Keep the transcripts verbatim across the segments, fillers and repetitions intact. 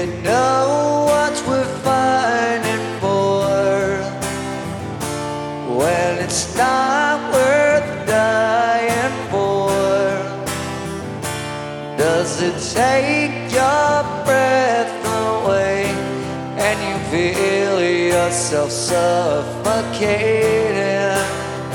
we know what we're fighting for, when it's not worth dying for? Does it take your breath away and you feel yourself suffocating?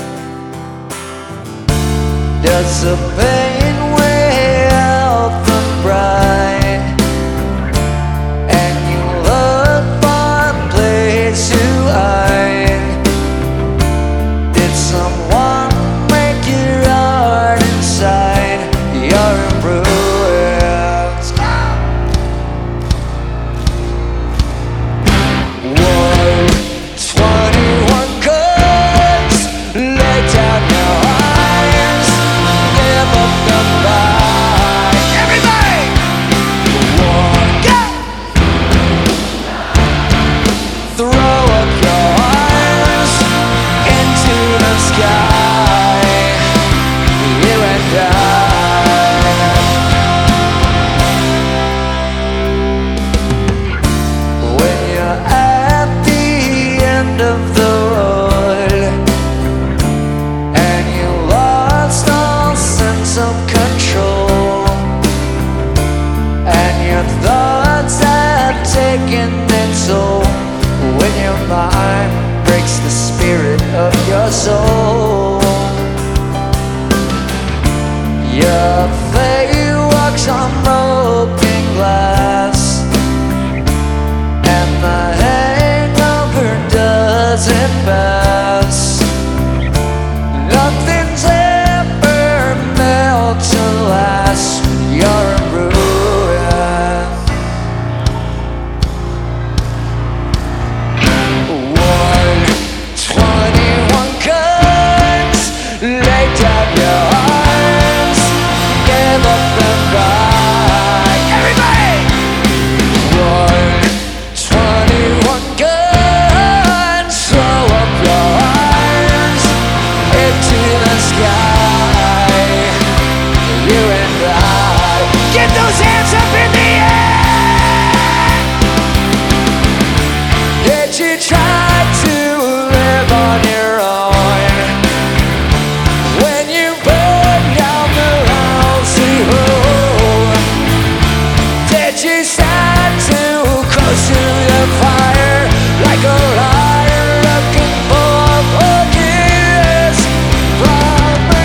Does the pain weigh out the pride and you look for a place to hide? Did someone make your heart inside? You're in ruins. War, twenty-one guns, lay down your arms, give up the fight. Everybody! War, go! Throw up your arms into the sky, you and I. When you're at the end of the road and you lost all sense of control, and your thoughts have taken their toll, when your mind breaks the spirit of your soul, your fate walks on broken glass, and the hangover doesn't pass. Nothing's ever meant to last. You're in ruin. One, twenty-one guns, lay down your arms, give up the fight. Everybody! One, twenty-one guns, throw up your arms into the sky, you and I. Get those hands up in the air! Did you try to live on your own when you burned down the house you own? Did you stand too close to the fire like a liar looking for forgiveness from the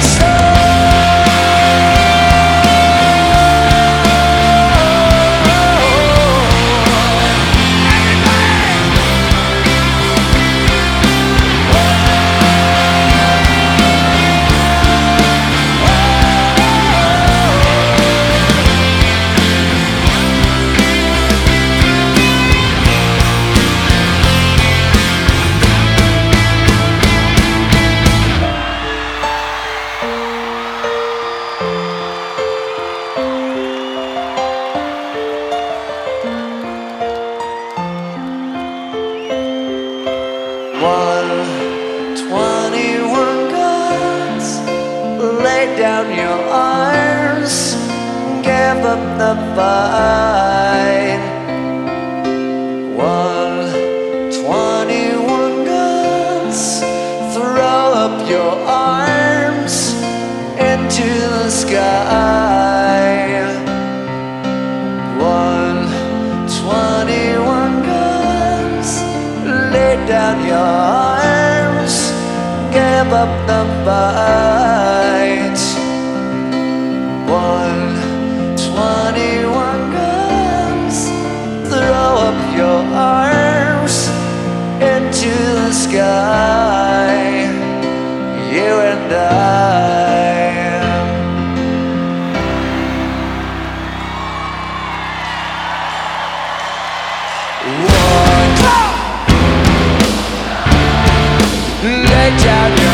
One, twenty-one guns, lay down your arms, give up the fight. One, twenty-one guns, throw up your arms into the sky. One, twenty-one guns, lay down your arms, give up the fight. One, twenty-one guns, throw up your arms into the sky, you and I. One, lay down your